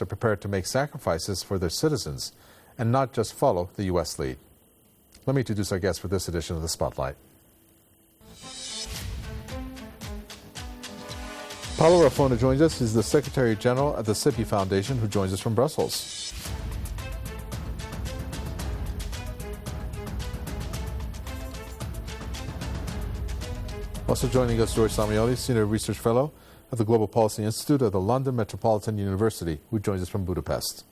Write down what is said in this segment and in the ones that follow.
are prepared to make sacrifices for their citizens and not just follow the U.S. lead. Let me introduce our guest for this edition of the Spotlight. Paolo Raffona joins us. He's the Secretary General at the SIPI Foundation, who joins us from Brussels. Also joining us, George Samioli, Senior Research Fellow at the Global Policy Institute of the London Metropolitan University, who joins us from Budapest.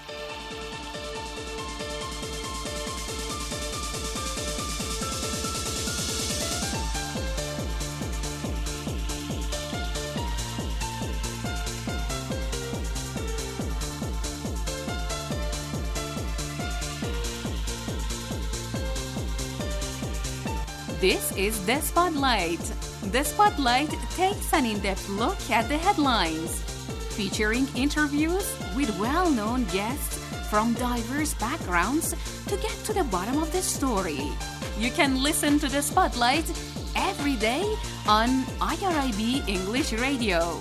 This is The Spotlight. The Spotlight takes an in-depth look at the headlines, featuring interviews with well-known guests from diverse backgrounds to get to the bottom of the story. You can listen to The Spotlight every day on IRIB English Radio.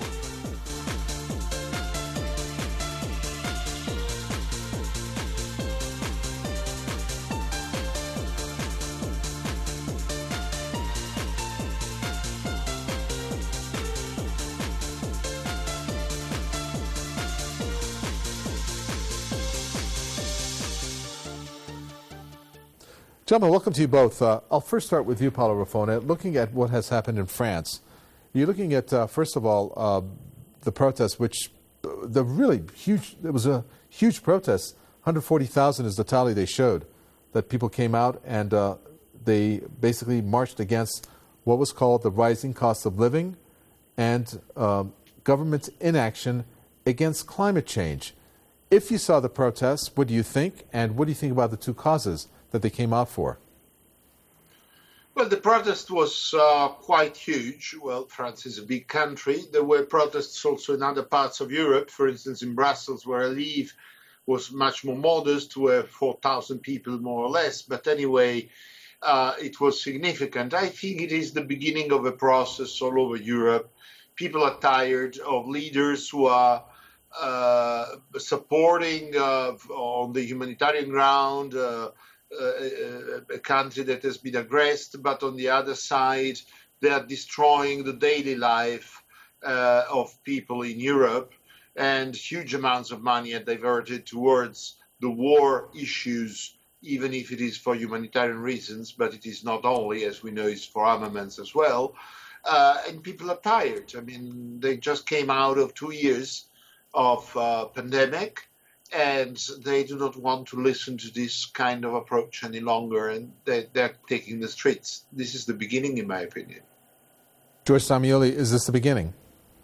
Gentlemen, welcome to you both. I'll first start with you, Paolo Raffona. Looking at what has happened in France, you're looking at, first of all, the protests, which the really huge, it was a huge protest. 140,000 is the tally they showed, that people came out and they basically marched against what was called the rising cost of living and government inaction against climate change. If you saw the protests, what do you think? And what do you think about the two causes that they came out for? Well, the protest was quite huge. Well, France is a big country. There were protests also in other parts of Europe. For instance, in Brussels, where I live, was much more modest, where 4,000 people more or less. But anyway, it was significant. I think it is the beginning of a process all over Europe. People are tired of leaders who are supporting on the humanitarian ground a country that has been aggressed, but on the other side, they are destroying the daily life of people in Europe, and huge amounts of money are diverted towards the war issues, even if it is for humanitarian reasons, but it is not only, as we know, it's for armaments as well. And people are tired. I mean, they just came out of 2 years of pandemic, and they do not want to listen to this kind of approach any longer, and they're taking the streets. This is the beginning, in my opinion. George Samioli, is this the beginning?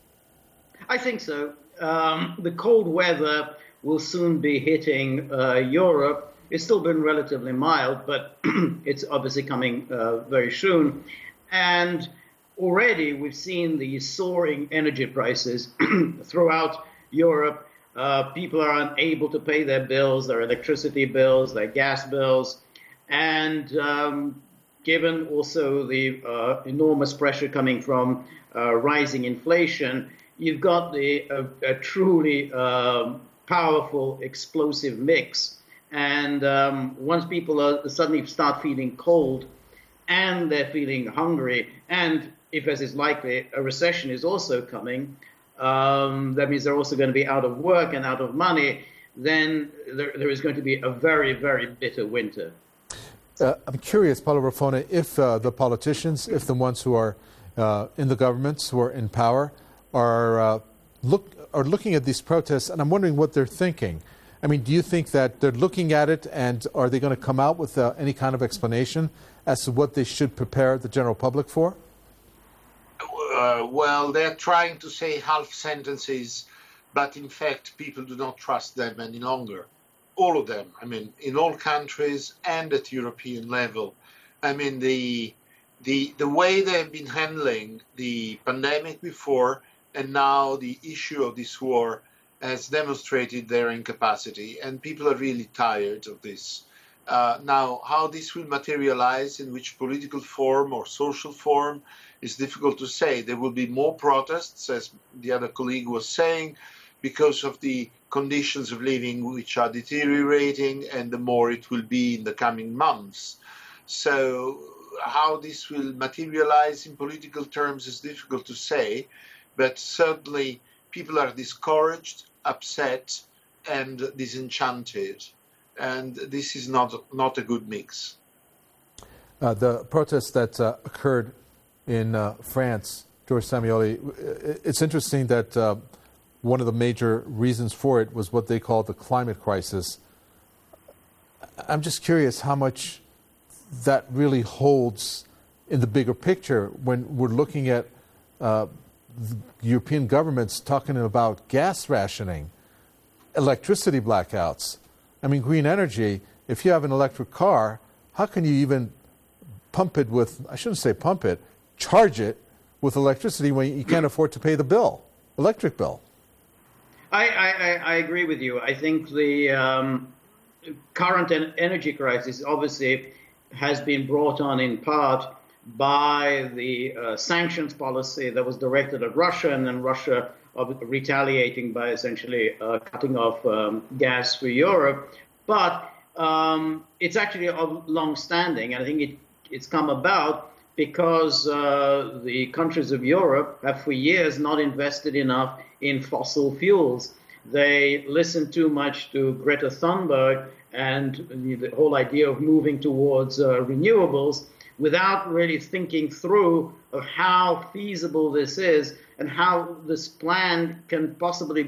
I think so. The cold weather will soon be hitting Europe. It's still been relatively mild, but it's obviously coming very soon. And already we've seen the soaring energy prices throughout Europe. People are unable to pay their bills, their electricity bills, their gas bills. And given also the enormous pressure coming from rising inflation, you've got a truly powerful, explosive mix. And once people suddenly start feeling cold and they're feeling hungry, and if, as is likely, a recession is also coming, that means they're also going to be out of work and out of money, then there is going to be a very, very bitter winter. I'm curious, Paolo Raffona, if the politicians, if the ones who are in the governments, who are in power, are looking at these protests, and I'm wondering what they're thinking. I mean, do you think that they're looking at it, and are they going to come out with any kind of explanation as to what they should prepare the general public for? Well, they're trying to say half sentences, but in fact, people do not trust them any longer. All of them. I mean, in all countries and at European level. I mean, the way they've been handling the pandemic before and now the issue of this war has demonstrated their incapacity, and people are really tired of this. Now, how this will materialize, in which political form or social form, is difficult to say. There will be more protests, as the other colleague was saying. because of the conditions of living which are deteriorating, and the more it will be in the coming months. So how this will materialize in political terms is difficult to say, but certainly people are discouraged, upset, and disenchanted, and this is not a good mix. The protests that occurred in France, George Samioli, it's interesting that one of the major reasons for it was what they call the climate crisis. I'm just curious how much that really holds in the bigger picture when we're looking at European governments talking about gas rationing, electricity blackouts. I mean, green energy, if you have an electric car, how can you even pump it with, I shouldn't say pump it, charge it with electricity when you can't afford to pay the bill, electric bill? I agree with you. I think the current energy crisis obviously has been brought on in part by the sanctions policy that was directed at Russia, and then Russia retaliating by essentially cutting off gas for Europe. But it's actually long-standing, and I think it's come about because the countries of Europe have for years not invested enough in fossil fuels. They listen too much to Greta Thunberg and the whole idea of moving towards renewables without really thinking through of how feasible this is and how this plan can possibly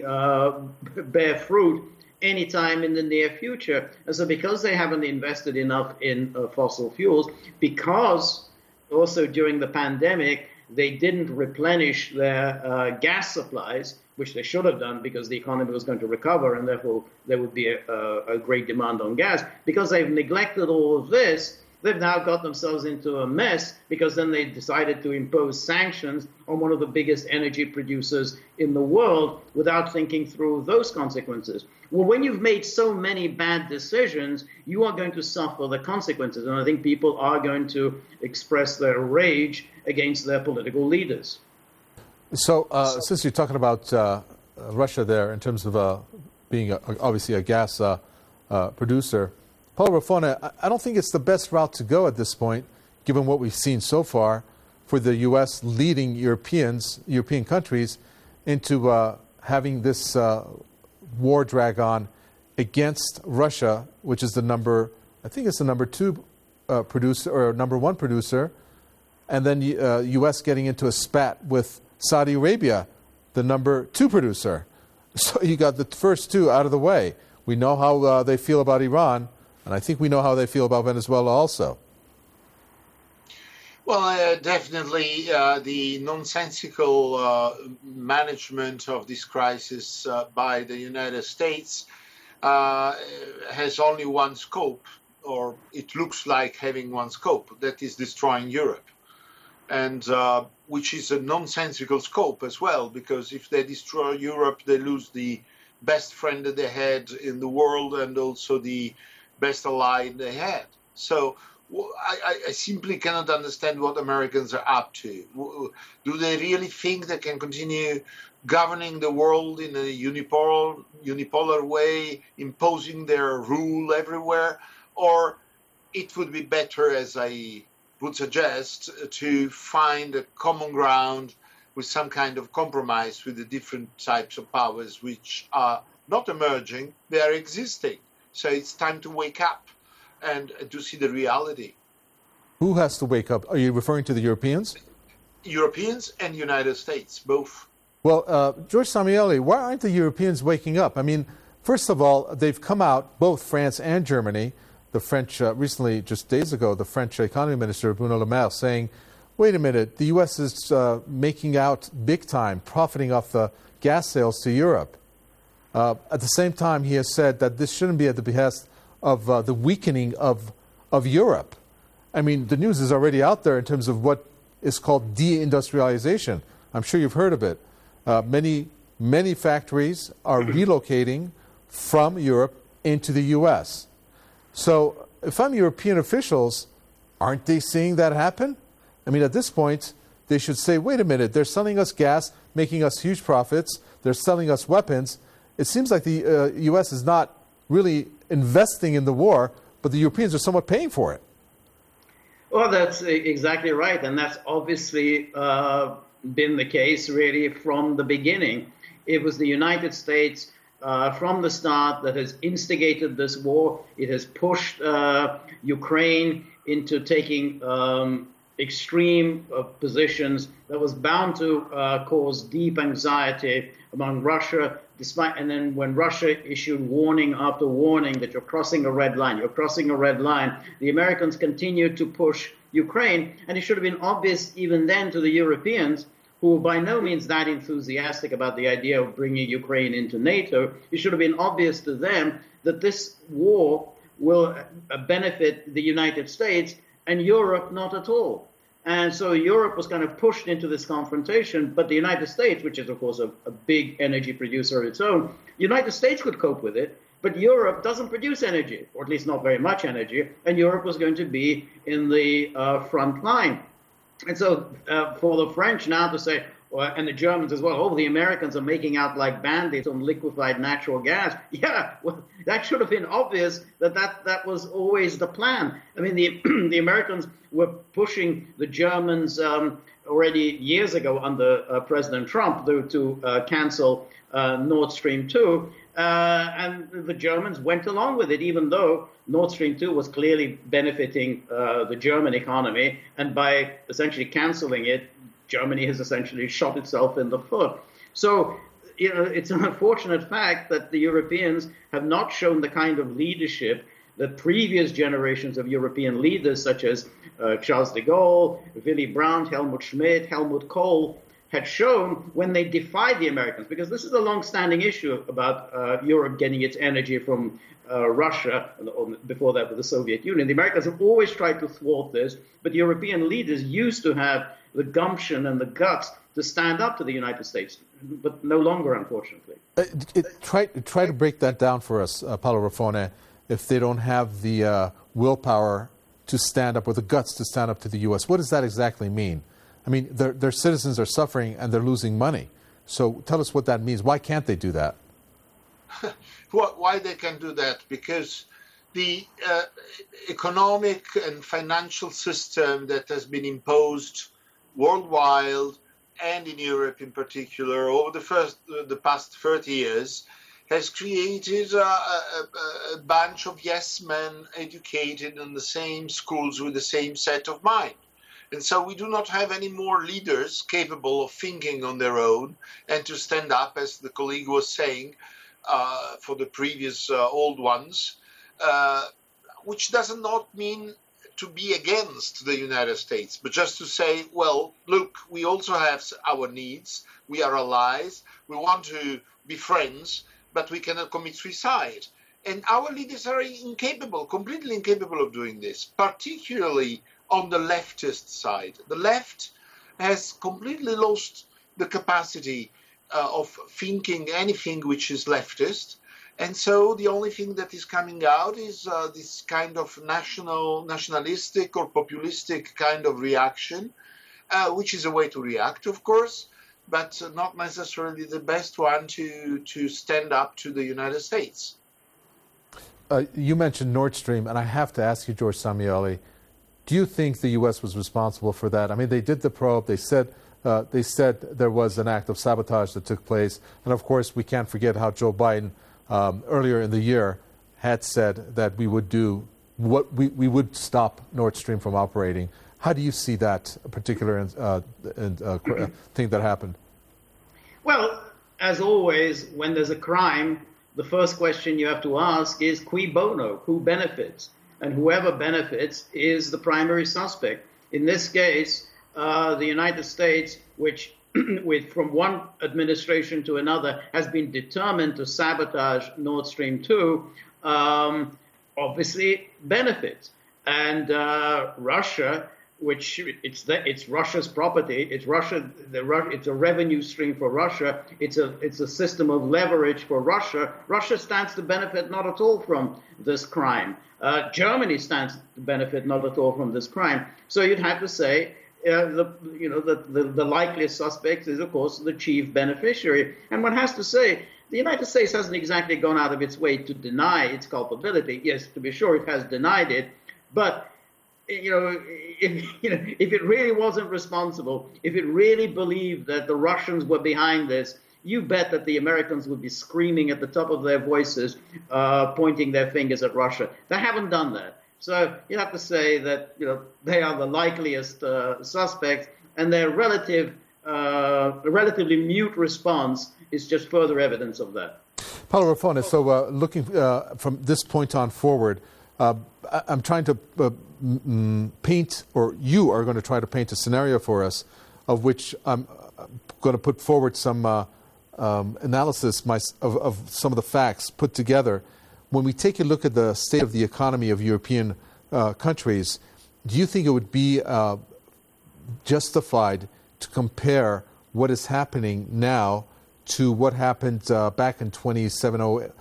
bear fruit anytime in the near future. And so because they haven't invested enough in fossil fuels, because also during the pandemic, they didn't replenish their gas supplies, which they should have done because the economy was going to recover and therefore there would be a great demand on gas. Because they've neglected all of this, they've now got themselves into a mess because then they decided to impose sanctions on one of the biggest energy producers in the world without thinking through those consequences. Well, when you've made so many bad decisions, you are going to suffer the consequences. And I think people are going to express their rage against their political leaders. So since you're talking about Russia there in terms of being obviously a gas producer, Paolo Raffone, I don't think it's the best route to go at this point, given what we've seen so far, for the U.S. leading European countries into having this war drag on against Russia, which is the number 2 producer or number 1 producer, and then U.S. getting into a spat with Saudi Arabia, the number 2 producer. So you got the first two out of the way. We know how they feel about Iran, and I think we know how they feel about Venezuela also. Well, definitely the nonsensical management of this crisis by the United States has only one scope, or it looks like having one scope, that is destroying Europe. And which is a nonsensical scope as well, because if they destroy Europe, they lose the best friend that they had in the world and also the best ally they had. So I simply cannot understand what Americans are up to. Do they really think they can continue governing the world in a unipolar way, imposing their rule everywhere? Or it would be better, as I would suggest, to find a common ground with some kind of compromise with the different types of powers which are not emerging, they are existing. So it's time to wake up and to see the reality. Who has to wake up? Are you referring to the Europeans? Europeans and United States, both. Well, George Samioli, why aren't the Europeans waking up? I mean, first of all, they've come out, both France and Germany. The French, recently, just days ago, the French economy minister, Bruno Le Maire, saying, wait a minute, the U.S. is making out big time, profiting off the gas sales to Europe. At the same time, he has said that this shouldn't be at the behest of the weakening of Europe. I mean, the news is already out there in terms of what is called deindustrialization. I'm sure you've heard of it. Many factories are relocating from Europe into the U.S. So if I'm European officials, aren't they seeing that happen? I mean, at this point, they should say, wait a minute, they're selling us gas, making us huge profits. they're selling us weapons. It seems like the U.S. is not really investing in the war, but the Europeans are somewhat paying for it. Well, that's exactly right. And that's obviously been the case really from the beginning. It was the United States from the start that has instigated this war. It has pushed Ukraine into taking extreme positions that was bound to cause deep anxiety among Russia. And then when Russia issued warning after warning that you're crossing a red line, the Americans continued to push Ukraine. And it should have been obvious even then to the Europeans, who were by no means that enthusiastic about the idea of bringing Ukraine into NATO. It should have been obvious to them that this war will benefit the United States and Europe not at all. And so Europe was kind of pushed into this confrontation, but the United States, which is, of course, a big energy producer of its own, the United States could cope with it, but Europe doesn't produce energy, or at least not very much energy, and Europe was going to be in the front line. And so for the French now to say, and the Germans as well, oh, the Americans are making out like bandits on liquefied natural gas. Yeah, well, that should have been obvious that was always the plan. I mean, the Americans were pushing the Germans already years ago under President Trump to cancel Nord Stream 2. And the Germans went along with it, even though Nord Stream 2 was clearly benefiting the German economy. And by essentially canceling it, Germany has essentially shot itself in the foot. So, it's an unfortunate fact that the Europeans have not shown the kind of leadership that previous generations of European leaders, such as Charles de Gaulle, Willy Brandt, Helmut Schmidt, Helmut Kohl, had shown when they defied the Americans. Because this is a long-standing issue about Europe getting its energy from Russia, or before that with the Soviet Union. The Americans have always tried to thwart this, but European leaders used to have the gumption and the guts to stand up to the United States, but no longer, unfortunately. Try to break that down for us, Paolo Raffone, if they don't have the willpower to stand up, or the guts to stand up to the U.S. What does that exactly mean? I mean, their citizens are suffering and they're losing money. So tell us what that means. Why can't they do that? Why they can do that? Because the economic and financial system that has been imposed worldwide and in Europe in particular over the past 30 years has created a bunch of yes men educated in the same schools with the same set of mind. And so we do not have any more leaders capable of thinking on their own and to stand up, as the colleague was saying, for the previous old ones, which does not mean to be against the United States, but just to say, well, look, we also have our needs. We are allies. We want to be friends, but we cannot commit suicide. And our leaders are incapable, completely incapable of doing this, particularly on the leftist side. The left has completely lost the capacity of thinking anything which is leftist. And so the only thing that is coming out is this kind of nationalistic or populistic kind of reaction, which is a way to react, of course, but not necessarily the best one to stand up to the United States. You mentioned Nord Stream, and I have to ask you, George Samioli, do you think the U.S. was responsible for that? I mean, they did the probe. They said there was an act of sabotage that took place. And, of course, we can't forget how Joe Biden earlier in the year had said that we would do what we would stop Nord Stream from operating. How do you see that particular thing that happened? Well, as always, when there's a crime, the first question you have to ask is cui bono, who benefits? And whoever benefits is the primary suspect. In this case, the United States, which from one administration to another has been determined to sabotage Nord Stream 2, obviously benefits. And Russia, which it's Russia's property, it's a revenue stream for Russia, it's a system of leverage for Russia. Russia stands to benefit not at all from this crime. Germany stands to benefit not at all from this crime. So you'd have to say the likeliest suspect is, of course, the chief beneficiary. And one has to say, the United States hasn't exactly gone out of its way to deny its culpability. Yes, to be sure, it has denied it, but if it really wasn't responsible, if it really believed that the Russians were behind this, you bet that the Americans would be screaming at the top of their voices, pointing their fingers at Russia. They haven't done that. So you have to say that they are the likeliest suspects, and their relatively mute response is just further evidence of that. Paolo Raffone, so looking from this point on forward, I'm trying to paint, or you are going to try to paint a scenario for us, of which I'm going to put forward some analysis of some of the facts put together. When we take a look at the state of the economy of European countries, do you think it would be justified to compare what is happening now to what happened back in 2007,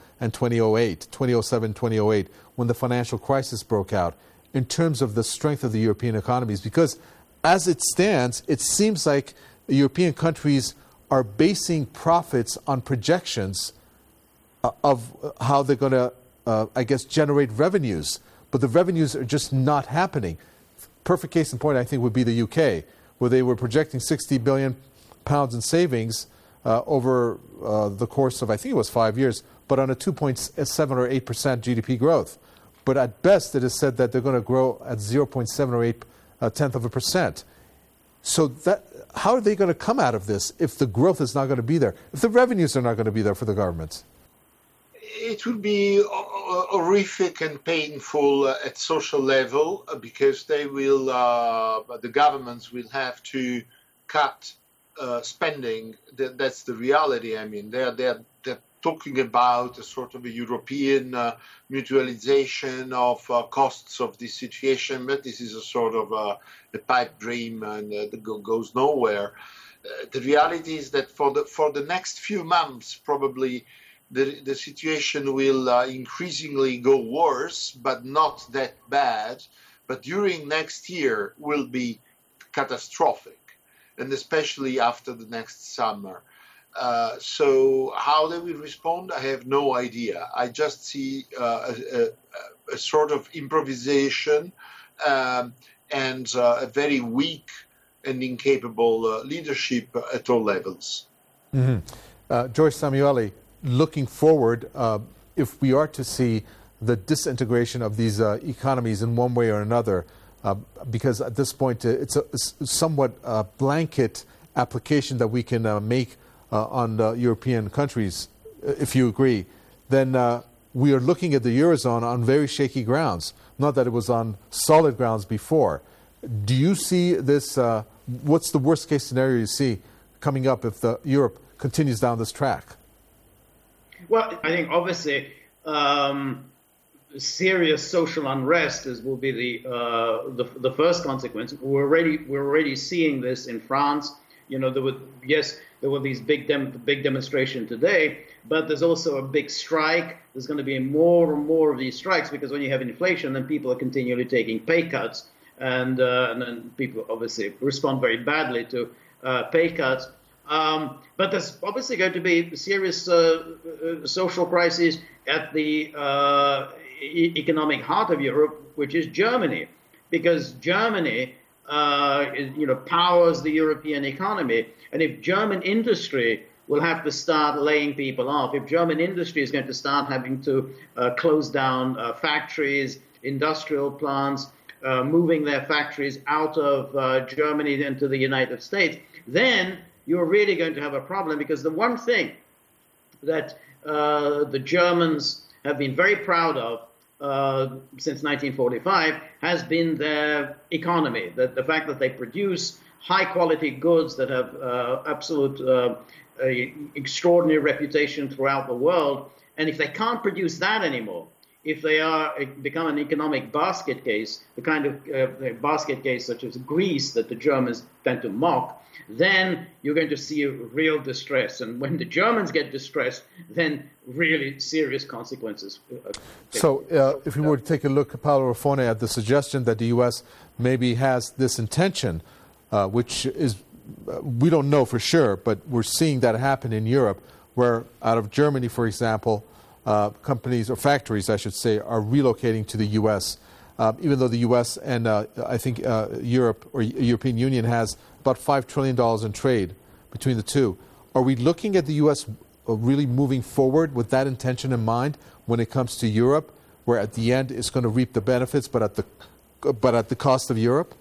2008, when the financial crisis broke out, in terms of the strength of the European economies? Because as it stands, it seems like the European countries are basing profits on projections of how they're going to, generate revenues. But the revenues are just not happening. Perfect case in point, I think, would be the UK, where they were projecting £60 billion in savings over the course of, I think it was 5 years, but on a 2.7 or 8% GDP growth. But at best, it is said that they're going to grow at 0.7 or 0.8%. So how are they going to come out of this if the growth is not going to be there, if the revenues are not going to be there for the governments? It will be horrific and painful at social level, because they will, the governments will have to cut spending. That's the reality. I mean, they're talking about a sort of a European mutualization of costs of this situation, but this is a sort of a pipe dream, and it goes nowhere. The reality is that for the next few months, probably the situation will increasingly go worse, but not that bad. But during next year will be catastrophic, and especially after the next summer. So how they will respond, I have no idea. I just see a sort of improvisation and a very weak and incapable leadership at all levels. Mm-hmm. George Samueli, looking forward, if we are to see the disintegration of these economies in one way or another, because at this point it's a somewhat blanket application that we can make on European countries, if you agree, then we are looking at the Eurozone on very shaky grounds, not that it was on solid grounds before. Do you see this, what's the worst case scenario you see coming up if Europe continues down this track? Well, I think obviously serious social unrest will be the first consequence. We're already seeing this in France. There were these big demonstrations today, but there's also a big strike. There's going to be more and more of these strikes, because when you have inflation, then people are continually taking pay cuts, and then people obviously respond very badly to pay cuts. But there's obviously going to be serious social crises at the economic heart of Europe, which is Germany, because Germany powers the European economy. And if German industry will have to start laying people off, if German industry is going to start having to close down factories, industrial plants, moving their factories out of Germany into the United States, then you're really going to have a problem, because the one thing that the Germans have been very proud of since 1945 has been their economy, the fact that they produce high-quality goods that have absolute extraordinary reputation throughout the world. And if they can't produce that anymore, if they become an economic basket case, the kind of basket case such as Greece that the Germans tend to mock, then you're going to see a real distress. And when the Germans get distressed, then really serious consequences. So if we were to take a look, Paolo Raffone, at the suggestion that the U.S. maybe has this intention which is, we don't know for sure, but we're seeing that happen in Europe, where out of Germany, for example, companies, or factories, I should say, are relocating to the U.S., even though the U.S. and I think Europe or European Union has about $5 trillion in trade between the two. Are we looking at the U.S. really moving forward with that intention in mind when it comes to Europe, where at the end it's going to reap the benefits, but at the cost of Europe?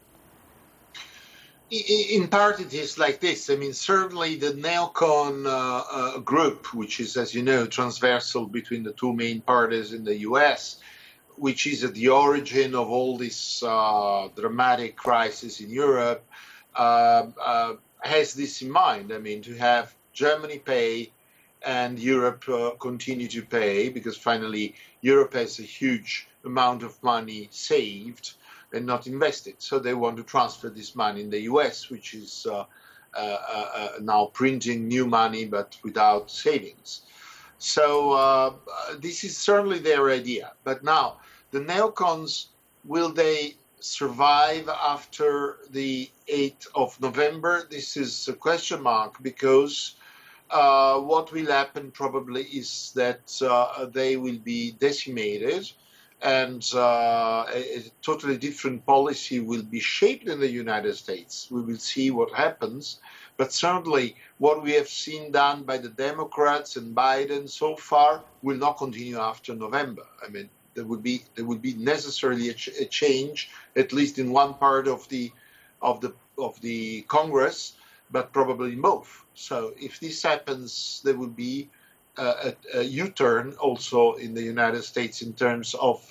In part, it is like this. I mean, certainly the neocon group, which is, as you know, transversal between the two main parties in the U.S., which is at the origin of all this dramatic crisis in Europe, has this in mind. I mean, to have Germany pay and Europe continue to pay, because finally Europe has a huge amount of money saved and not invested. So they want to transfer this money in the U.S., which is now printing new money but without savings. So this is certainly their idea. But now, the neocons, will they survive after the 8th of November? This is a question mark, because what will happen probably is that they will be decimated, and a totally different policy will be shaped in the United States. We will see what happens. But certainly what we have seen done by the Democrats and Biden so far will not continue after November. I mean, there would be necessarily a change, at least in one part of the Congress, but probably in both. So if this happens, there will be a U-turn also in the United States in terms of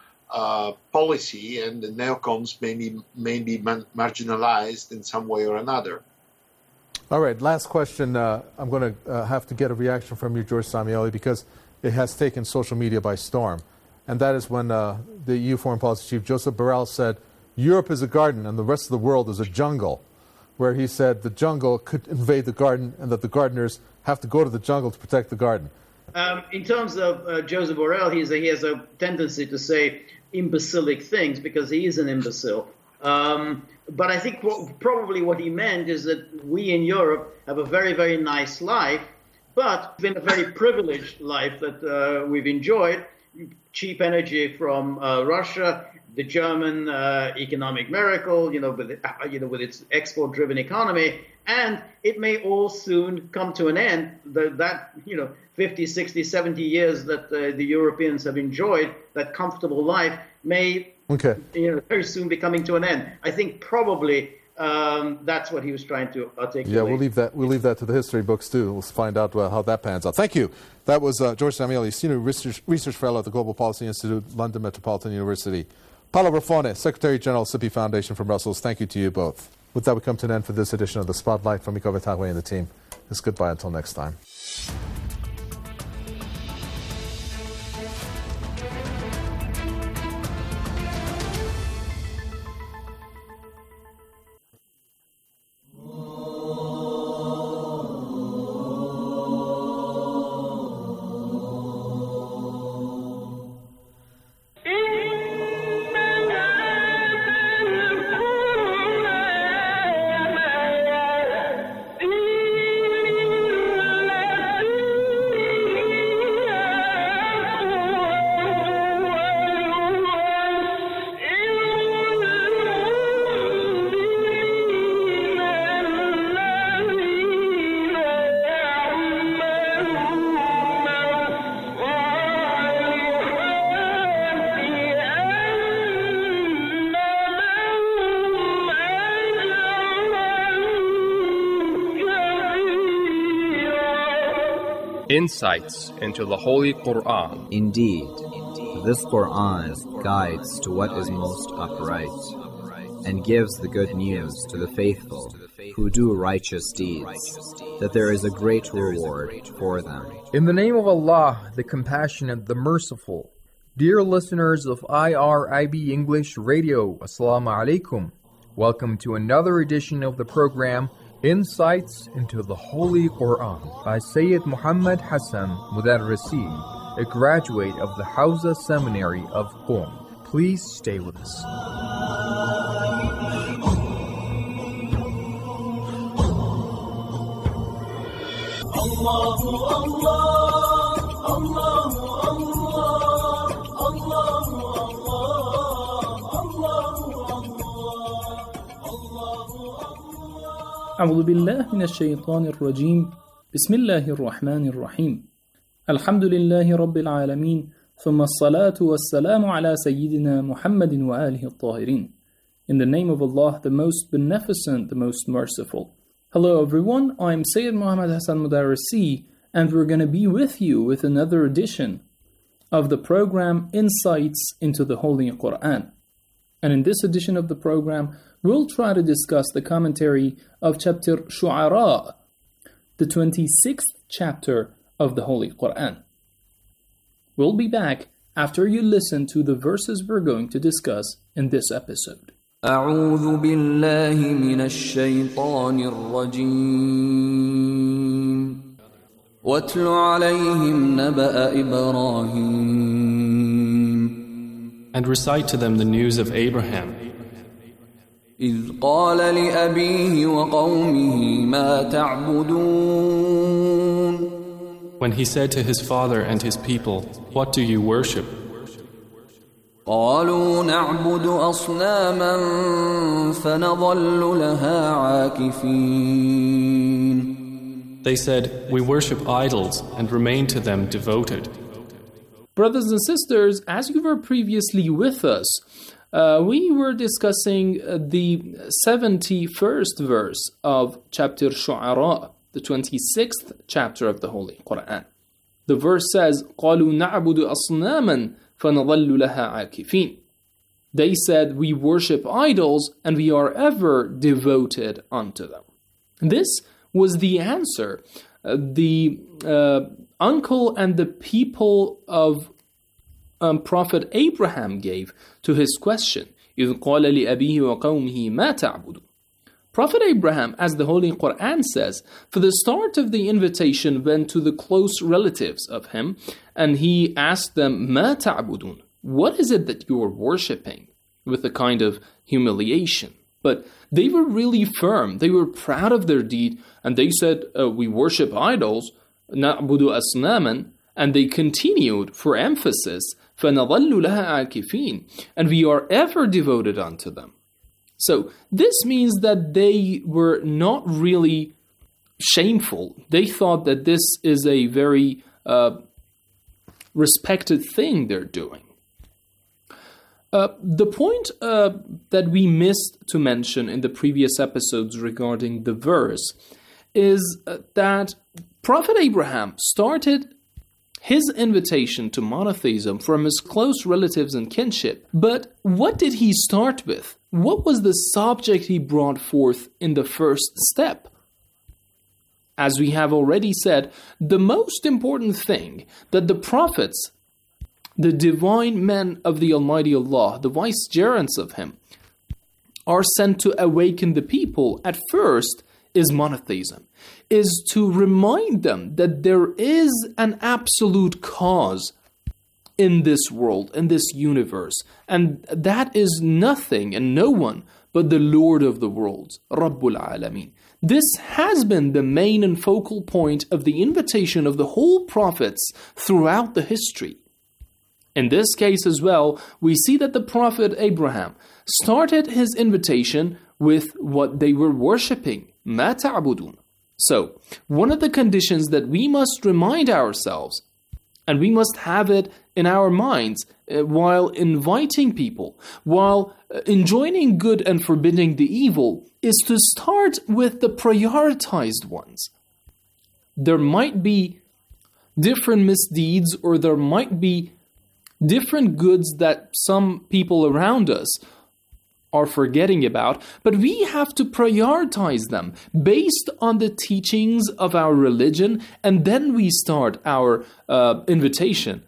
policy, and the neocons may be marginalized in some way or another. All right, last question. I'm going to have to get a reaction from you, George Samioli, because it has taken social media by storm. And that is when the EU Foreign Policy Chief, Joseph Borrell, said, Europe is a garden and the rest of the world is a jungle, where he said the jungle could invade the garden and that the gardeners have to go to the jungle to protect the garden. In terms of Joseph Borrell, he has a tendency to say imbecilic things because he is an imbecile. But I think probably what he meant is that we in Europe have a very, very nice life, but it's been a very privileged life that we've enjoyed. Cheap energy from Russia, the German economic miracle, with its export-driven economy, and it may all soon come to an end. That 50, 60, 70 years that the Europeans have enjoyed, that comfortable life, may very soon be coming to an end. I think probably that's what he was trying to articulate. Yeah, we'll leave that to the history books too. We'll find out how that pans out. Thank you. That was George Samioli, Senior Research Fellow at the Global Policy Institute, London Metropolitan University. Paolo Rafone, Secretary General, SIPI Foundation from Brussels. Thank you to you both. With that, we come to an end for this edition of The Spotlight. From Miko Vitagwe and the team, it's goodbye until next time. Insights into the Holy Quran. Indeed, this Quran guides to what is most upright and gives the good news to the faithful who do righteous deeds, that there is a great reward for them. In the name of Allah, the Compassionate, the Merciful. Dear listeners of IRIB English Radio, Assalamu alaikum. Welcome to another edition of the program Insights into the Holy Quran by Sayyid Muhammad Hassan Mudarrisi, a graduate of the Hawza Seminary of Qom. Please stay with us. أعوذ بالله من الشيطان الرجيم بسم الله الرحمن الرحيم الحمد لله رب العالمين ثم الصلاة والسلام على سيدنا محمد وآله الطاهرين. In the name of Allah, the most beneficent, the most merciful. Hello everyone, I'm Sayyid Muhammad Hassan Mudarrisi, and we're going to be with you with another edition of the program Insights into the Holy Quran. And in this edition of the program, we'll try to discuss the commentary of chapter Shu'ara, the 26th chapter of the Holy Quran. We'll be back after you listen to the verses we're going to discuss in this episode. أعوذ بالله من الشيطان الرجيم واتل عليهم نبأ إبراهيم And recite to them the news of Abraham. إذ قال لأبيه وقومه ما تعبدون When he said to his father and his people, "What do you worship?" قالوا نعبد أصناما فنظل لها عاكفين They said, "We worship idols and remain to them devoted." Brothers and sisters, as you were previously with us, we were discussing the 71st verse of chapter Shu'ara, the 26th chapter of the Holy Quran. The verse says, قَالُوا نَعْبُدُ أَصْنَامًا فَنَظَلُّ لَهَا عَاكِفِينَ. They said, we worship idols and we are ever devoted unto them. This was the answer the uncle and the people of Prophet Abraham gave to his question. إِذْ قَالَ لِأَبِيهِ وَقَوْمِهِ مَا تَعْبُدُونَ. Prophet Abraham, as the Holy Quran says, for the start of the invitation went to the close relatives of him, and he asked them, مَا تَعْبُدُونَ. What is it that you are worshipping? With a kind of humiliation. But they were really firm. They were proud of their deed, and they said, we worship idols, نَعْبُدُ أَصْنَامًا, and they continued for emphasis, فَنَظَلُّ لَهَا عَاكِفِينَ, and we are ever devoted unto them. So this means that they were not really shameful. They thought that this is a very respected thing they're doing. The point that we missed to mention in the previous episodes regarding the verse is that Prophet Abraham started his invitation to monotheism from his close relatives and kinship. But what did he start with? What was the subject he brought forth in the first step? As we have already said, the most important thing that the prophets, the divine men of the Almighty Allah, the vicegerents of Him, are sent to awaken the people at first is monotheism, is to remind them that there is an absolute cause in this world, in this universe, and that is nothing and no one but the Lord of the worlds, Rabbul Alameen. This has been the main and focal point of the invitation of the whole prophets throughout the history. In this case as well, we see that the Prophet Abraham started his invitation with what they were worshipping, مَا تَعْبُدُونَ. So, one of the conditions that we must remind ourselves, and we must have it in our minds while inviting people, while enjoining good and forbidding the evil, is to start with the prioritized ones. There might be different misdeeds, or there might be different goods that some people around us are forgetting about, but we have to prioritize them based on the teachings of our religion, and then we start our invitation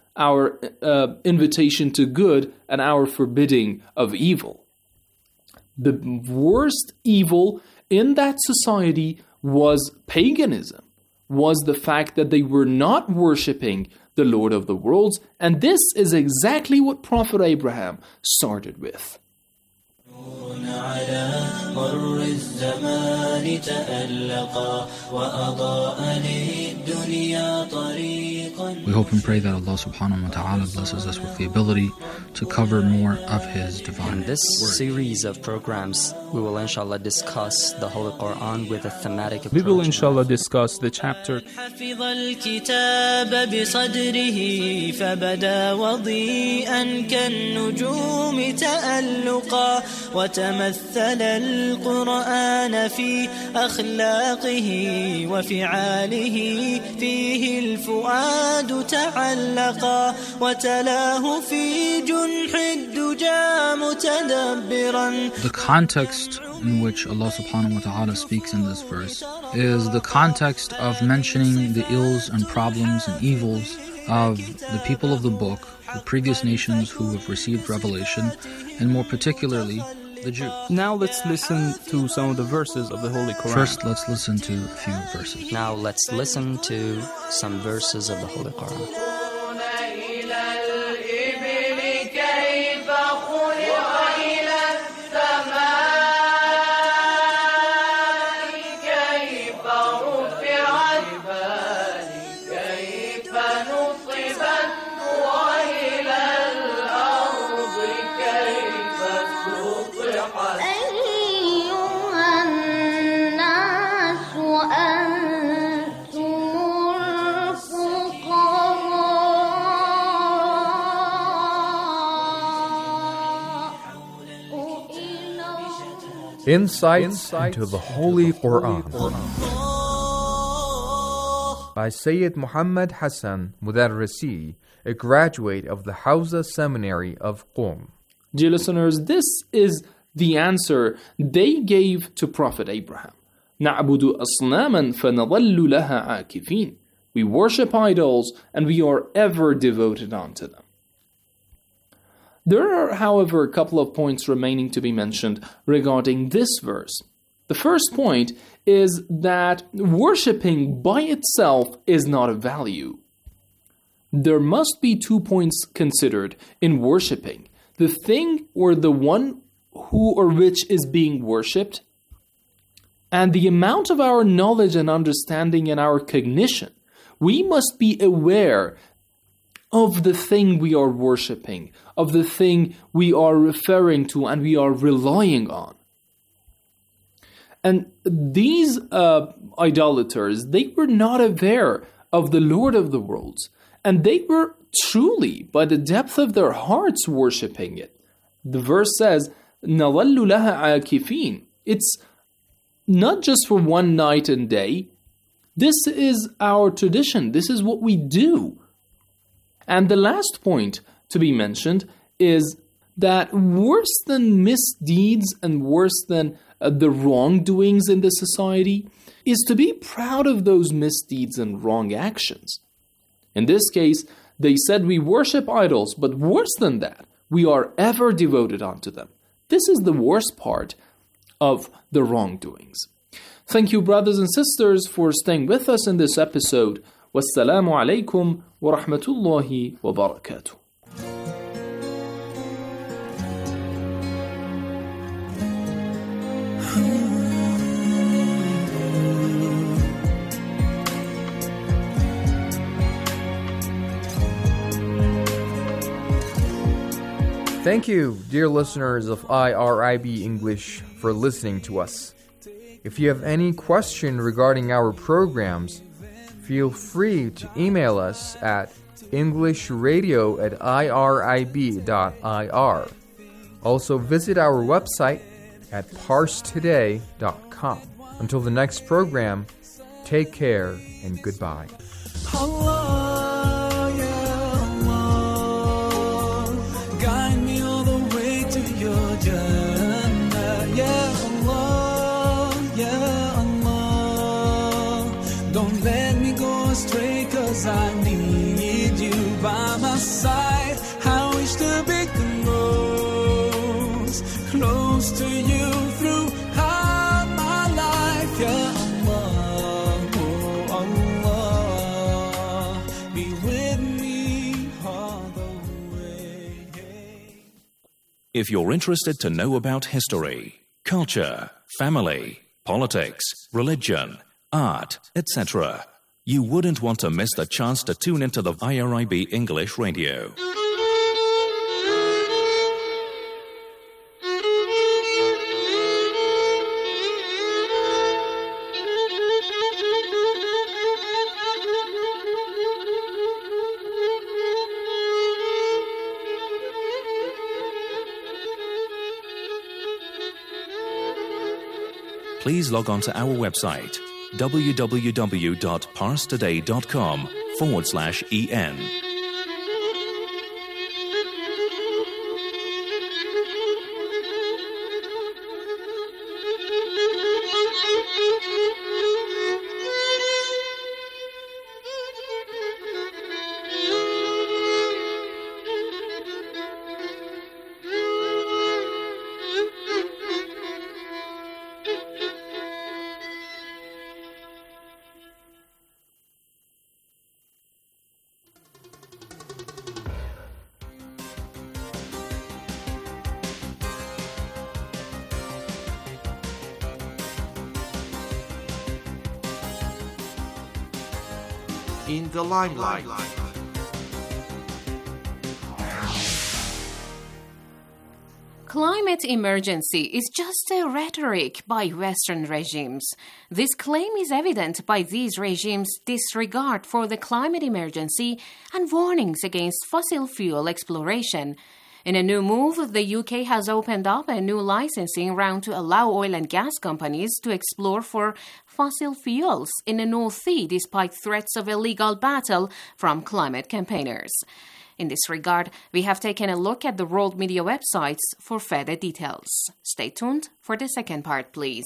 to good and our forbidding of evil. The worst evil in that society was paganism, was the fact that they were not worshipping the Lord of the worlds, and this is exactly what Prophet Abraham started with. مر الزمان تألقا وأضاء للدنيا طريقا. We hope and pray that Allah subhanahu wa ta'ala blesses us with the ability to cover more of His divine In this word. series of programs, we will inshallah discuss the Holy Quran with a thematic approach. We will inshallah discuss the chapter حفظ الكتاب بصدره فبدا وضيئا كالنجوم تألقا وتمثل القرآن في أخلاقه وفعاله فيه الفؤاد تعلقا وتلاه في جنح الدجى متدبرا. The context in which Allah subhanahu wa ta'ala speaks in this verse is the context of mentioning the ills and problems and evils of the people of the book, the previous nations who have received revelation, and more particularly the Jews. Now let's listen to some of the verses of the Holy Quran. First, let's listen to a few verses. Now let's listen to some verses of the Holy Quran. Insights into the Holy Quran by Sayyid Muhammad Hassan Mudarrisi, a graduate of the Hawza Seminary of Qom. Dear listeners, this is the answer they gave to Prophet Abraham. نَعْبُدُ أَصْنَامًا فَنَظَلُّ لَهَا عَاكِفِينَ. We worship idols and we are ever devoted unto them. There are, however, a couple of points remaining to be mentioned regarding this verse. The first point is that worshipping by itself is not of value. There must be 2 points considered in worshipping: the thing or the one who or which is being worshipped, and the amount of our knowledge and understanding and our cognition. We must be aware of the thing we are worshipping, of the thing we are referring to and we are relying on. And these idolaters, they were not aware of the Lord of the worlds, and they were truly, by the depth of their hearts, worshipping it. The verse says, نَظَلُّ لَهَا عَاكِفِينَ. It's not just for one night and day. This is our tradition. This is what we do. And the last point to be mentioned is that worse than misdeeds and worse than the wrongdoings in the society is to be proud of those misdeeds and wrong actions. In this case, they said we worship idols, but worse than that, we are ever devoted unto them. This is the worst part of the wrongdoings. Thank you, brothers and sisters, for staying with us in this episode. Wassalamu alaikum wa rahmatullahi wa barakatuh. Thank you, dear listeners of IRIB English, for listening to us. If you have any question regarding our programs, feel free to email us at englishradio@irib.ir. Also visit our website at parstoday.com. Until the next program, take care and goodbye. I need you by my side. I wish to be close to you throughout my life. Ya Allah, oh Allah, be with me all the way. If you're interested to know about history, culture, family, politics, religion, art, etc. You wouldn't want to miss the chance to tune into the IRIB English Radio. Please log on to our website www.parstoday.com/en. In the limelight. Climate emergency is just a rhetoric by Western regimes. This claim is evident by these regimes' disregard for the climate emergency and warnings against fossil fuel exploration. In a new move, the UK has opened up a new licensing round to allow oil and gas companies to explore for fossil fuels in the North Sea despite threats of a legal battle from climate campaigners. In this regard, we have taken a look at the world media websites for further details. Stay tuned for the second part, please.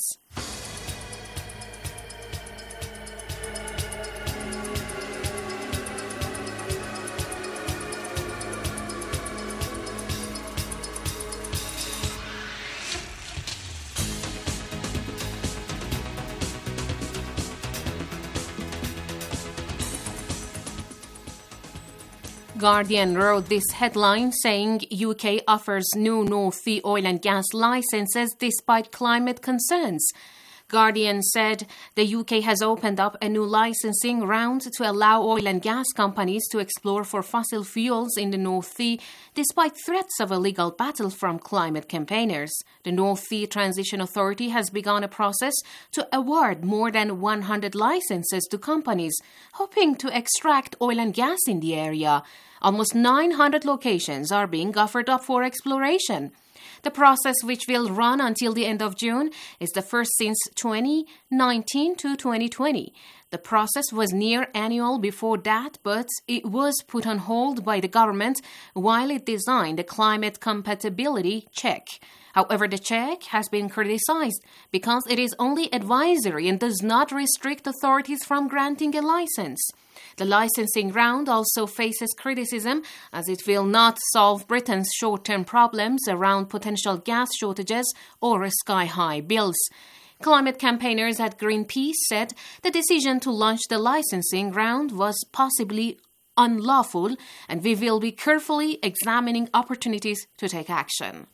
Guardian wrote this headline saying UK offers new North Sea oil and gas licenses despite climate concerns. Guardian said the UK has opened up a new licensing round to allow oil and gas companies to explore for fossil fuels in the North Sea despite threats of a legal battle from climate campaigners. The North Sea Transition Authority has begun a process to award more than 100 licenses to companies hoping to extract oil and gas in the area. Almost 900 locations are being offered up for exploration. The process, which will run until the end of June, is the first since 2019 to 2020. The process was near annual before that, but it was put on hold by the government while it designed a climate compatibility check. However, the check has been criticized because it is only advisory and does not restrict authorities from granting a license. The licensing round also faces criticism as it will not solve Britain's short-term problems around potential gas shortages or sky-high bills. Climate campaigners at Greenpeace said the decision to launch the licensing round was possibly unlawful, and we will be carefully examining opportunities to take action.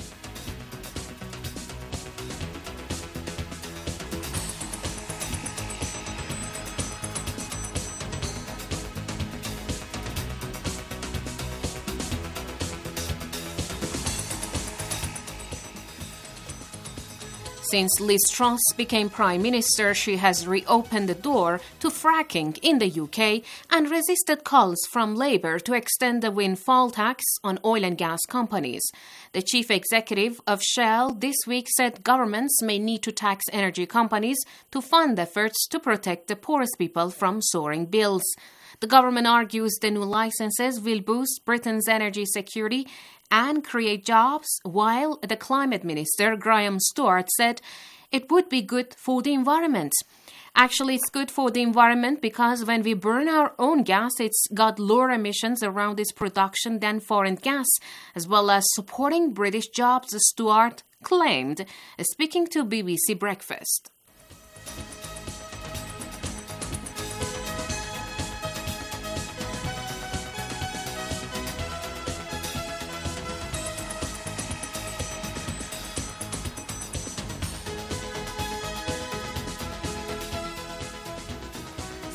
Since Liz Truss became Prime Minister, she has reopened the door to fracking in the UK and resisted calls from Labour to extend the windfall tax on oil and gas companies. The chief executive of Shell this week said governments may need to tax energy companies to fund efforts to protect the poorest people from soaring bills. The government argues the new licenses will boost Britain's energy security and create jobs, while the climate minister, Graham Stuart, said it would be good for the environment. Actually, it's good for the environment because when we burn our own gas, it's got lower emissions around its production than foreign gas, as well as supporting British jobs, Stuart claimed, speaking to BBC Breakfast.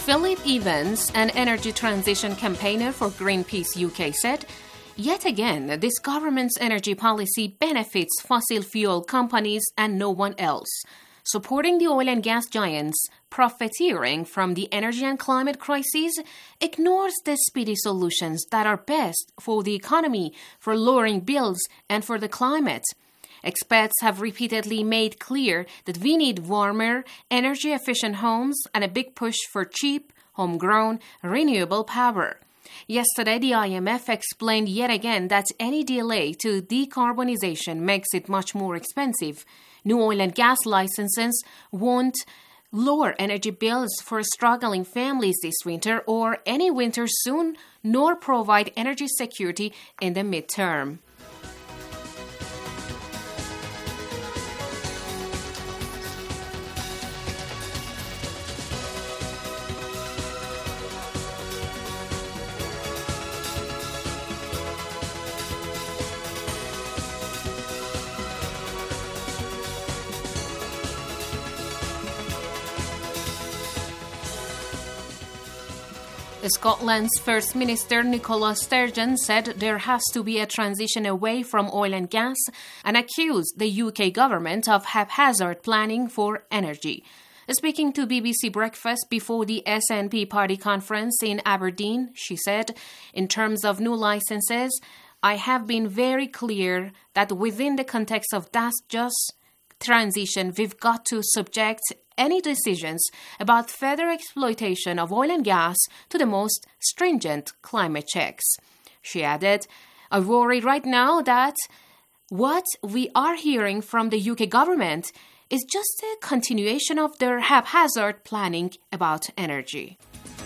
Philip Evans, an energy transition campaigner for Greenpeace UK, said, "Yet again, this government's energy policy benefits fossil fuel companies and no one else, supporting the oil and gas giants, profiteering from the energy and climate crises, ignores the speedy solutions that are best for the economy, for lowering bills, and for the climate. Experts have repeatedly made clear that we need warmer, energy-efficient homes and a big push for cheap, homegrown, renewable power." Yesterday, the IMF explained yet again that any delay to decarbonization makes it much more expensive. New oil and gas licenses won't lower energy bills for struggling families this winter or any winter soon, nor provide energy security in the midterm. Scotland's First Minister Nicola Sturgeon said there has to be a transition away from oil and gas and accused the UK government of haphazard planning for energy. Speaking to BBC Breakfast before the SNP party conference in Aberdeen, she said, "In terms of new licenses, I have been very clear that within the context of that just transition, we've got to subject any decisions about further exploitation of oil and gas to the most stringent climate checks." She added, "I worry right now that what we are hearing from the UK government is just a continuation of their haphazard planning about energy."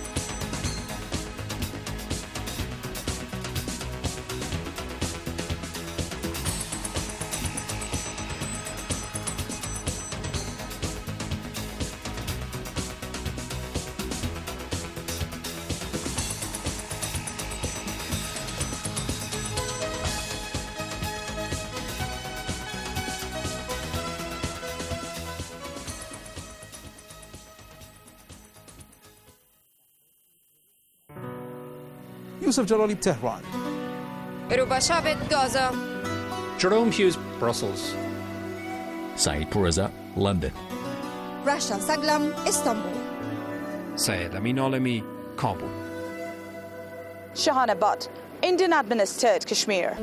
Yusuf Jalali, Tehran. Rubashavet, Gaza. Jerome Hughes, Brussels. Saeed Pourreza, London. Rasha Saglam, Istanbul. Syed Amin Alami, Kabul. Shahana Butt, Indian administered Kashmir.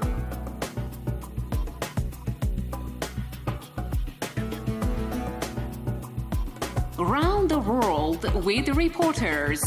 Around the world with reporters.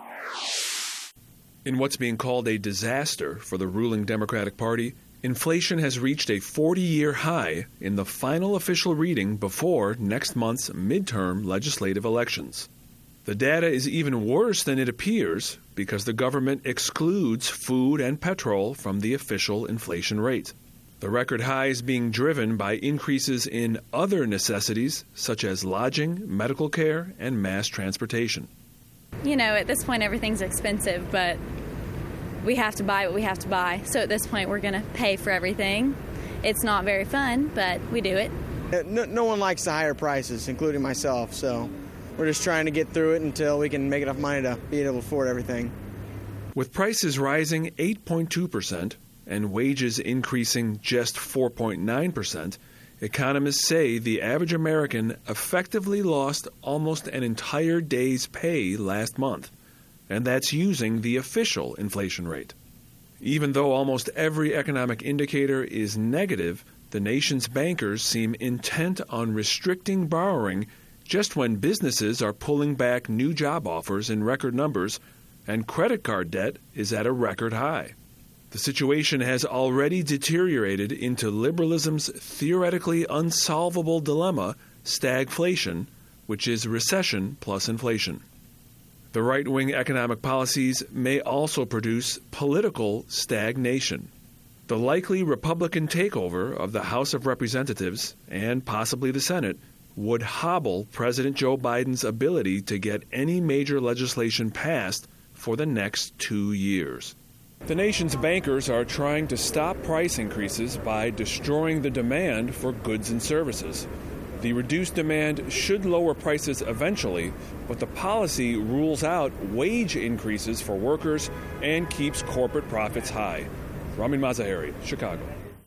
In what's being called a disaster for the ruling Democratic Party, inflation has reached a 40-year high in the final official reading before next month's midterm legislative elections. The data is even worse than it appears because the government excludes food and petrol from the official inflation rate. The record high is being driven by increases in other necessities such as lodging, medical care, and mass transportation. You know, at this point everything's expensive, but we have to buy what we have to buy. So at this point we're going to pay for everything. It's not very fun, but we do it. No one likes the higher prices, including myself, so we're just trying to get through it until we can make enough money to be able to afford everything. With prices rising 8.2% and wages increasing just 4.9%, economists say the average American effectively lost almost an entire day's pay last month, and that's using the official inflation rate. Even though almost every economic indicator is negative, the nation's bankers seem intent on restricting borrowing just when businesses are pulling back new job offers in record numbers and credit card debt is at a record high. The situation has already deteriorated into liberalism's theoretically unsolvable dilemma, stagflation, which is recession plus inflation. The right-wing economic policies may also produce political stagnation. The likely Republican takeover of the House of Representatives, and possibly the Senate, would hobble President Joe Biden's ability to get any major legislation passed for the next 2 years. The nation's bankers are trying to stop price increases by destroying the demand for goods and services. The reduced demand should lower prices eventually, but the policy rules out wage increases for workers and keeps corporate profits high. Ramin Mazaheri, Chicago.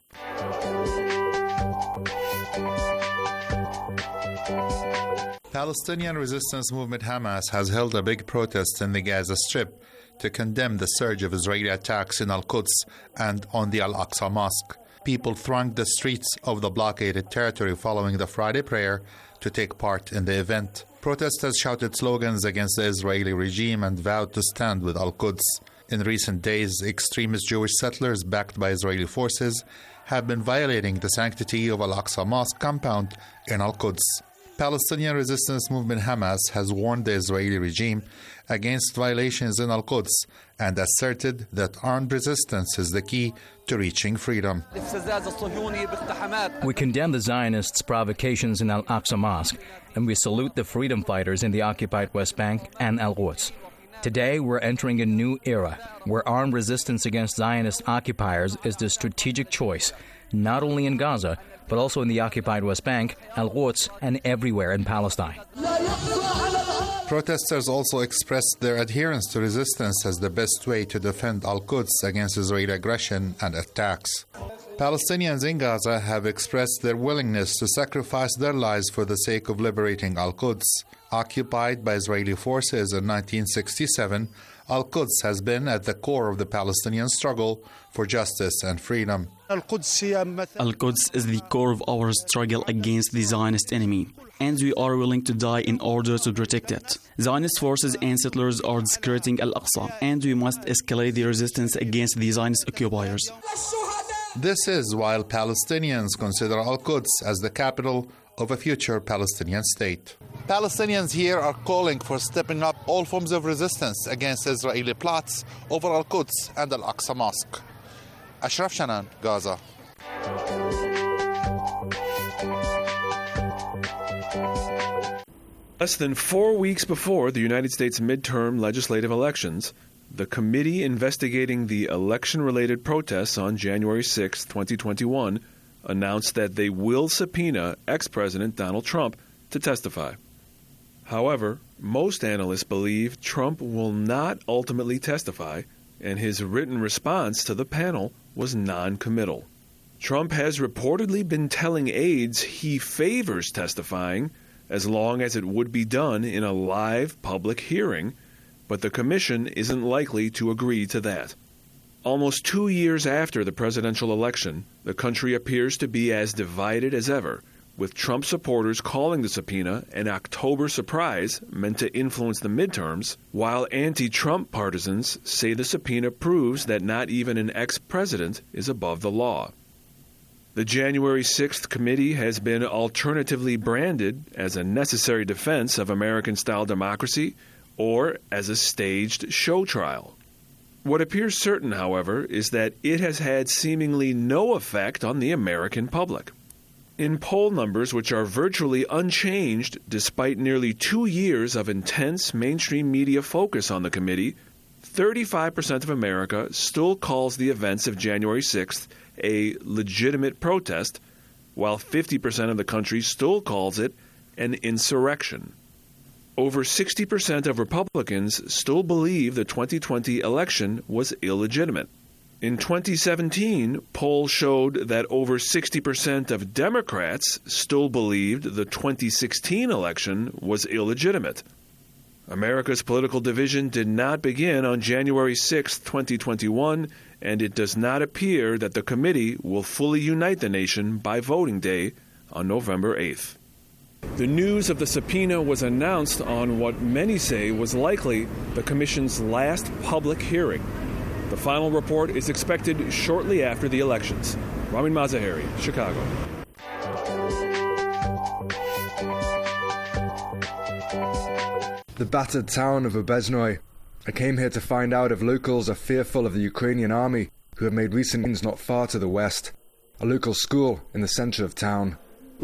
Palestinian resistance movement Hamas has held a big protest in the Gaza Strip to condemn the surge of Israeli attacks in Al-Quds and on the Al-Aqsa Mosque. People thronged the streets of the blockaded territory following the Friday prayer to take part in the event. Protesters shouted slogans against the Israeli regime and vowed to stand with Al-Quds. In recent days, extremist Jewish settlers backed by Israeli forces have been violating the sanctity of Al-Aqsa Mosque compound in Al-Quds. Palestinian resistance movement Hamas has warned the Israeli regime against violations in Al-Quds and asserted that armed resistance is the key to reaching freedom. We condemn the Zionists' provocations in Al-Aqsa Mosque, and we salute the freedom fighters in the occupied West Bank and Al-Quds. Today, we're entering a new era where armed resistance against Zionist occupiers is the strategic choice, not only in Gaza, but also in the occupied West Bank, Al-Quds, and everywhere in Palestine. Protesters also expressed their adherence to resistance as the best way to defend Al-Quds against Israeli aggression and attacks. Palestinians in Gaza have expressed their willingness to sacrifice their lives for the sake of liberating Al-Quds. Occupied by Israeli forces in 1967, Al-Quds has been at the core of the Palestinian struggle for justice and freedom. Al-Quds is the core of our struggle against the Zionist enemy, and we are willing to die in order to protect it. Zionist forces and settlers are desecrating Al-Aqsa, and we must escalate the resistance against the Zionist occupiers. This is while Palestinians consider Al-Quds as the capital of a future Palestinian state. Palestinians here are calling for stepping up all forms of resistance against Israeli plots over Al-Quds and Al-Aqsa Mosque. Ashraf Shanan, Gaza. Less than 4 weeks before the United States midterm legislative elections, the committee investigating the election-related protests on January 6, 2021, announced that they will subpoena ex-President Donald Trump to testify. However, most analysts believe Trump will not ultimately testify, and his written response to the panel was non-committal. Trump has reportedly been telling aides he favors testifying as long as it would be done in a live public hearing, but the commission isn't likely to agree to that. Almost 2 years after the presidential election, the country appears to be as divided as ever, with Trump supporters calling the subpoena an October surprise meant to influence the midterms, while anti-Trump partisans say the subpoena proves that not even an ex-president is above the law. The January 6th committee has been alternatively branded as a necessary defense of American-style democracy or as a staged show trial. What appears certain, however, is that it has had seemingly no effect on the American public. In poll numbers which are virtually unchanged despite nearly 2 years of intense mainstream media focus on the committee, 35% of America still calls the events of January 6th a legitimate protest, while 50% of the country still calls it an insurrection. Over 60% of Republicans still believe the 2020 election was illegitimate. In 2017, polls showed that over 60% of Democrats still believed the 2016 election was illegitimate. America's political division did not begin on January 6, 2021, and it does not appear that the committee will fully unite the nation by voting day on November 8th. The news of the subpoena was announced on what many say was likely the commission's last public hearing. The final report is expected shortly after the elections. Ramin Mazaheri, Chicago. The battered town of Obezhnoye. I came here to find out if locals are fearful of the Ukrainian army, who have made recent moves not far to the west. A local school in the center of town.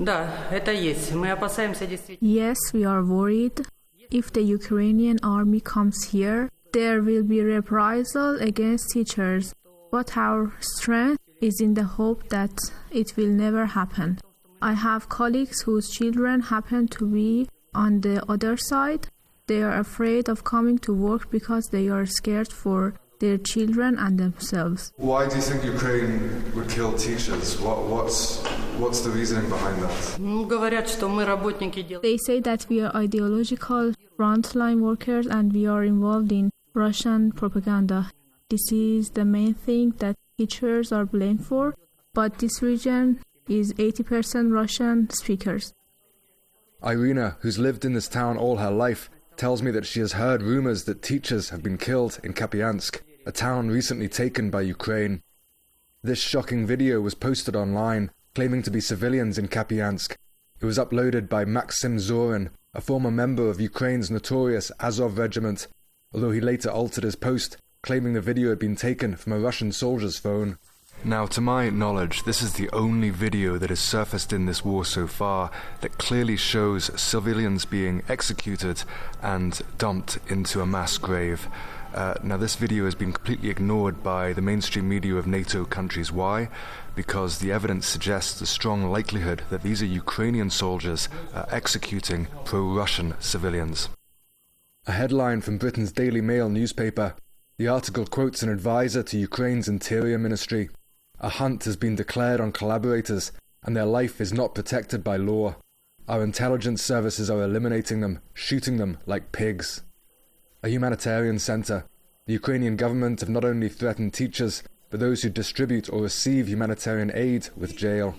Yes, we are worried. If the Ukrainian army comes here, there will be reprisal against teachers. But our strength is in the hope that it will never happen. I have colleagues whose children happen to be on the other side. They are afraid of coming to work because they are scared for their children and themselves. Why do you think Ukraine would kill teachers? What's the reasoning behind that? They say that we are ideological frontline workers and we are involved in Russian propaganda. This is the main thing that teachers are blamed for, but this region is 80% Russian speakers. Irina, who's lived in this town all her life, tells me that she has heard rumors that teachers have been killed in Kapyansk, a town recently taken by Ukraine. This shocking video was posted online, claiming to be civilians in Kapyansk. It was uploaded by Maxim Zorin, a former member of Ukraine's notorious Azov regiment, although he later altered his post, claiming the video had been taken from a Russian soldier's phone. Now, to my knowledge, this is the only video that has surfaced in this war so far that clearly shows civilians being executed and dumped into a mass grave. Now, this video has been completely ignored by the mainstream media of NATO countries. Why? Because the evidence suggests a strong likelihood that these are Ukrainian soldiers executing pro-Russian civilians. A headline from Britain's Daily Mail newspaper. The article quotes an advisor to Ukraine's Interior Ministry. A hunt has been declared on collaborators, and their life is not protected by law. Our intelligence services are eliminating them, shooting them like pigs. A humanitarian centre. The Ukrainian government have not only threatened teachers, but those who distribute or receive humanitarian aid with jail.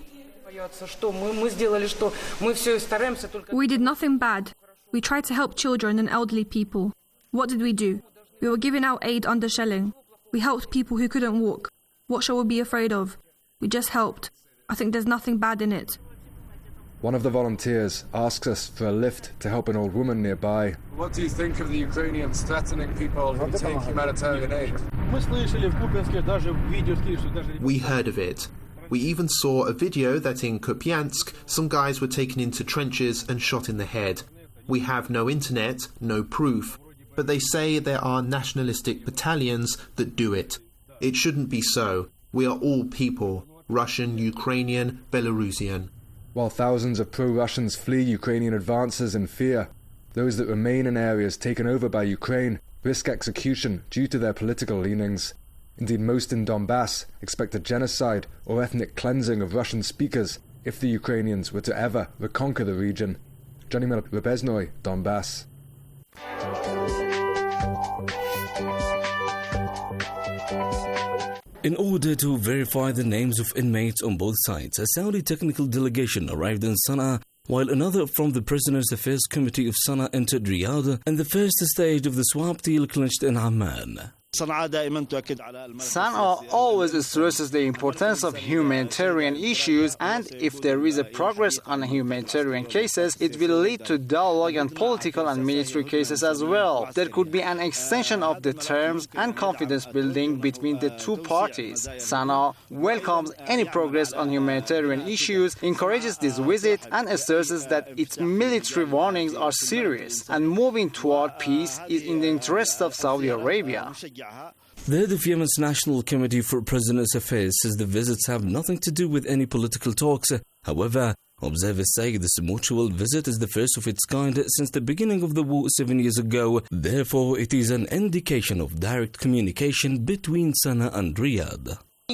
We did nothing bad. We tried to help children and elderly people. What did we do? We were giving out aid under shelling. We helped people who couldn't walk. What shall we be afraid of? We just helped. I think there's nothing bad in it. One of the volunteers asks us for a lift to help an old woman nearby. What do you think of the Ukrainians threatening people who take humanitarian aid? We heard of it. We even saw a video that in Kupiansk, some guys were taken into trenches and shot in the head. We have no internet, no proof, but they say there are nationalistic battalions that do it. It shouldn't be so. We are all people, Russian, Ukrainian, Belarusian. While thousands of pro-Russians flee Ukrainian advances in fear, those that remain in areas taken over by Ukraine risk execution due to their political leanings. Indeed, most in Donbass expect a genocide or ethnic cleansing of Russian speakers if the Ukrainians were to ever reconquer the region. Johnny Rebeznoy, Donbass. In order to verify the names of inmates on both sides, a Saudi technical delegation arrived in Sana'a, while another from the Prisoners' Affairs Committee of Sana'a entered Riyadh, and the first stage of the swap deal clinched in Amman. Sana'a always stresses the importance of humanitarian issues, and if there is a progress on humanitarian cases, it will lead to dialogue on political and military cases as well. There could be an extension of the terms and confidence building between the two parties. Sana'a welcomes any progress on humanitarian issues, encourages this visit, and stresses that its military warnings are serious, and moving toward peace is in the interest of Saudi Arabia. The head of Yemen's National Committee for Prisoners' Affairs says the visits have nothing to do with any political talks. However, observers say this mutual visit is the first of its kind since the beginning of the war 7 years ago. Therefore, it is an indication of direct communication between Sana'a and Riyadh.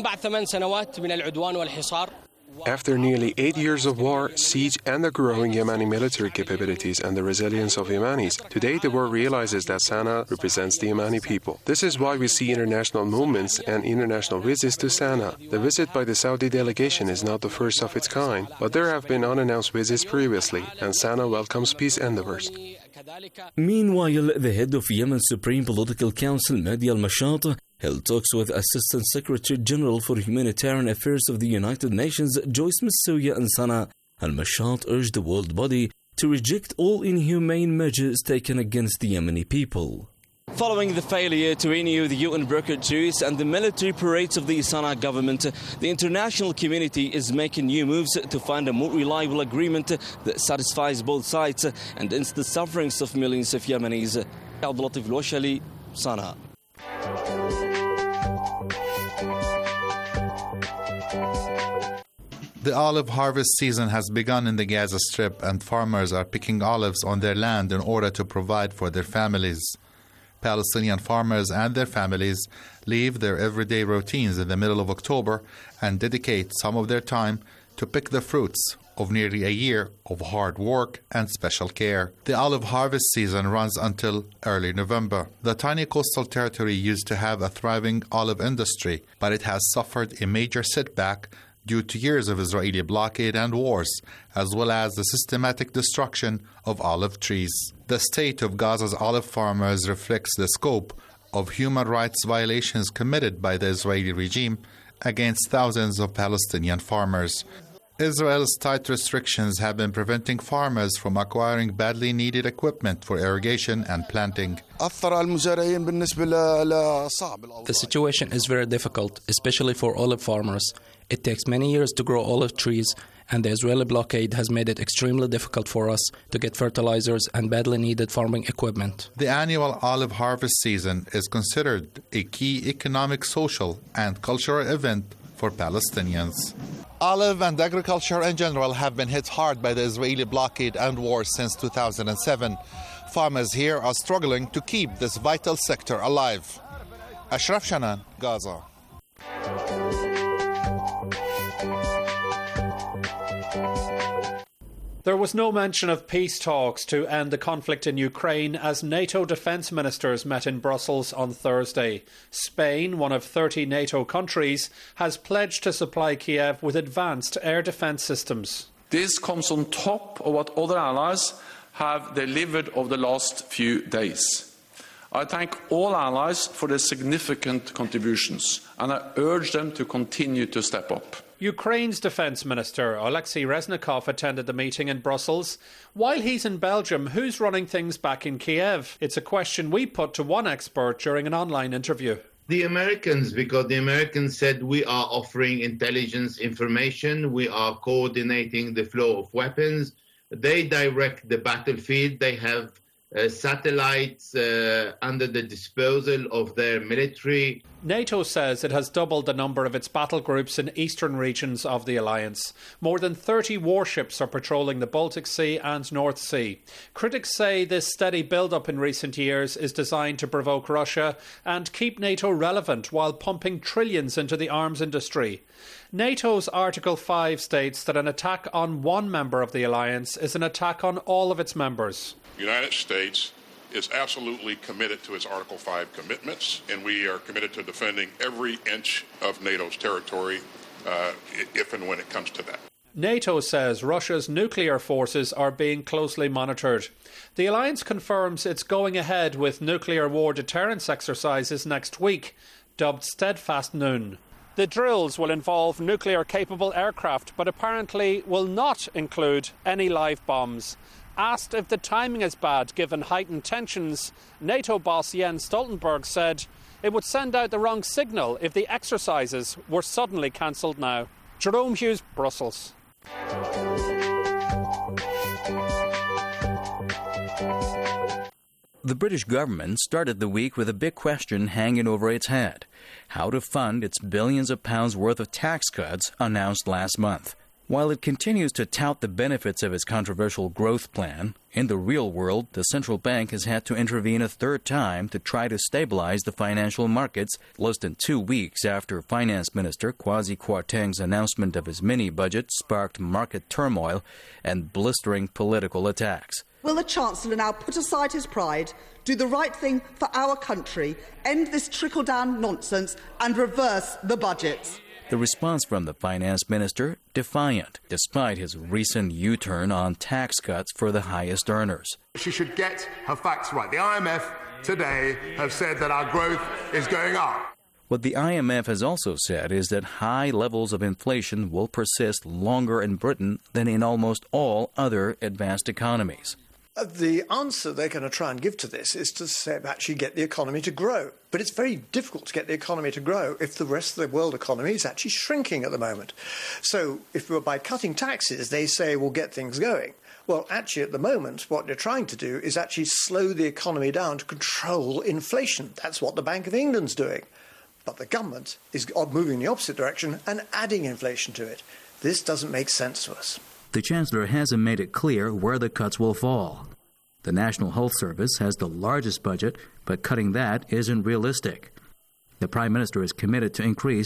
After nearly 8 years of war, siege, and the growing Yemeni military capabilities and the resilience of Yemenis, today the world realizes that Sana'a represents the Yemeni people. This is why we see international movements and international visits to Sana'a. The visit by the Saudi delegation is not the first of its kind, but there have been unannounced visits previously, and Sana'a welcomes peace endeavors. Meanwhile, the head of Yemen's Supreme Political Council, Mahdi al-Mashat, held talks with Assistant Secretary General for Humanitarian Affairs of the United Nations, Joyce Msuya, in Sana'a. Al-Mashat urged the world body to reject all inhumane measures taken against the Yemeni people. Following the failure to renew the UN brokered truce and the military parades of the Sana'a government, the international community is making new moves to find a more reliable agreement that satisfies both sides and ends the sufferings of millions of Yemenis. Abdulatif Al-Washali, Sana'a. The olive harvest season has begun in the Gaza Strip, and farmers are picking olives on their land in order to provide for their families. Palestinian farmers and their families leave their everyday routines in the middle of October and dedicate some of their time to pick the fruits of nearly a year of hard work and special care. The olive harvest season runs until early November. The tiny coastal territory used to have a thriving olive industry, but it has suffered a major setback due to years of Israeli blockade and wars, as well as the systematic destruction of olive trees. The state of Gaza's olive farmers reflects the scope of human rights violations committed by the Israeli regime against thousands of Palestinian farmers. Israel's tight restrictions have been preventing farmers from acquiring badly needed equipment for irrigation and planting. The situation is very difficult, especially for olive farmers. It takes many years to grow olive trees, and the Israeli blockade has made it extremely difficult for us to get fertilizers and badly needed farming equipment. The annual olive harvest season is considered a key economic, social, and cultural event for Palestinians. Olive and agriculture in general have been hit hard by the Israeli blockade and war since 2007. Farmers here are struggling to keep this vital sector alive. Ashraf Shanan, Gaza. There was no mention of peace talks to end the conflict in Ukraine as NATO defence ministers met in Brussels on Thursday. Spain, one of 30 NATO countries, has pledged to supply Kiev with advanced air defence systems. This comes on top of what other allies have delivered over the last few days. I thank all allies for their significant contributions, and I urge them to continue to step up. Ukraine's Defence Minister Alexei Reznikov attended the meeting in Brussels. While he's in Belgium, who's running things back in Kiev? It's a question we put to one expert during an online interview. The Americans, because the Americans said we are offering intelligence information, we are coordinating the flow of weapons. They direct the battlefield. They have satellites under the disposal of their military. NATO says it has doubled the number of its battle groups in eastern regions of the alliance. More than 30 warships are patrolling the Baltic Sea and North Sea. Critics say this steady build-up in recent years is designed to provoke Russia and keep NATO relevant while pumping trillions into the arms industry. NATO's Article 5 states that an attack on one member of the alliance is an attack on all of its members. The United States is absolutely committed to its Article 5 commitments, and we are committed to defending every inch of NATO's territory if and when it comes to that. NATO says Russia's nuclear forces are being closely monitored. The alliance confirms it's going ahead with nuclear war deterrence exercises next week, dubbed Steadfast Noon. The drills will involve nuclear-capable aircraft, but apparently will not include any live bombs. Asked if the timing is bad given heightened tensions, NATO boss Jens Stoltenberg said it would send out the wrong signal if the exercises were suddenly cancelled now. Jerome Hughes, Brussels. The British government started the week with a big question hanging over its head: how to fund its billions of pounds worth of tax cuts announced last month. While it continues to tout the benefits of its controversial growth plan, in the real world, the central bank has had to intervene a third time to try to stabilize the financial markets less than 2 weeks after Finance Minister Kwasi Kwarteng's announcement of his mini-budget sparked market turmoil and blistering political attacks. Will the Chancellor now put aside his pride, do the right thing for our country, end this trickle-down nonsense and reverse the budget? The response from the finance minister, defiant, despite his recent U-turn on tax cuts for the highest earners. She should get her facts right. The IMF today have said that our growth is going up. What the IMF has also said is that high levels of inflation will persist longer in Britain than in almost all other advanced economies. The answer they're going to try and give to this is to say, actually get the economy to grow. But it's very difficult to get the economy to grow if the rest of the world economy is actually shrinking at the moment. So if by cutting taxes, they say we'll get things going. Well, actually, at the moment, what they're trying to do is actually slow the economy down to control inflation. That's what the Bank of England's doing. But the government is moving in the opposite direction and adding inflation to it. This doesn't make sense to us. The Chancellor hasn't made it clear where the cuts will fall. The National Health Service has the largest budget, but cutting that isn't realistic. The Prime Minister is committed to increase